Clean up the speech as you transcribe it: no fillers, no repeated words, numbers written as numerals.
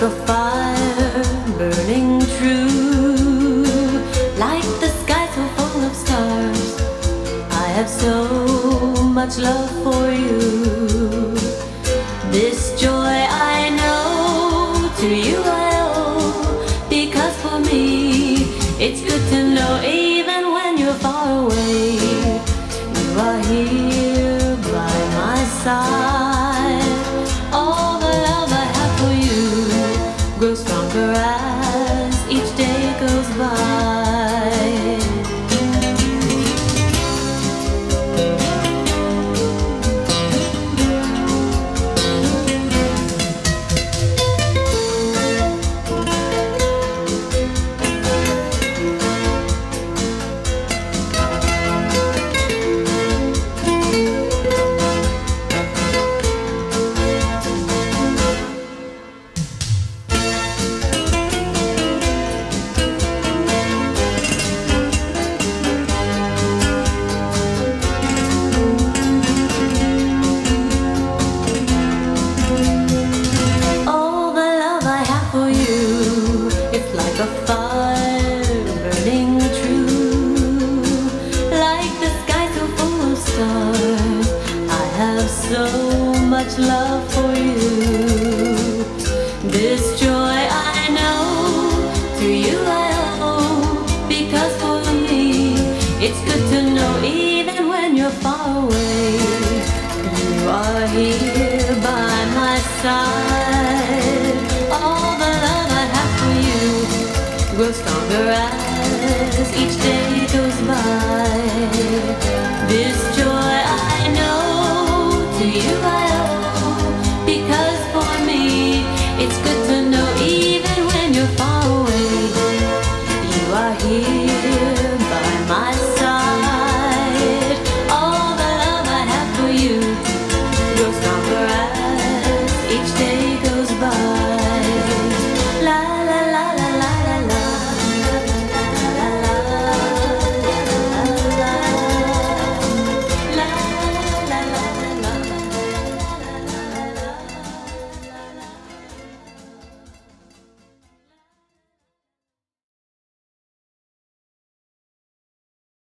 a fire burning true, like the sky so full of stars. I have so much love for you. This joy I know to you I owe, because for me it's good to know even when you're far away, you are here by my side. All the love I have for you grows stronger as each day goes by. A fire burning true, like the sky so full of stars. I have so much love for you. This joy I know to you I owe, because for me it's good to know even when you're far away, you are here by my side. All the love I have for you grows stronger as each day goes by. This joy I know to you I